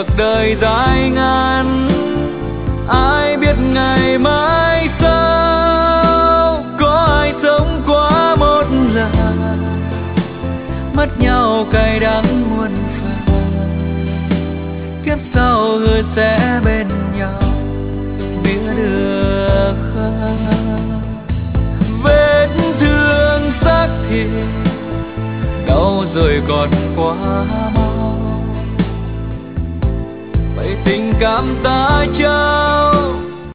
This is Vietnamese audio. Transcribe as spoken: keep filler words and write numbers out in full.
cuộc đời dài ngắn, ai biết ngày mai sau. Có ai sống quá một lần, mất nhau cay đắng muôn phần. Kiếp sau hứa sẽ bên nhau, biết được không? Vết thương xác thịt đau rồi còn quá mau, vậy tình cảm ta chưa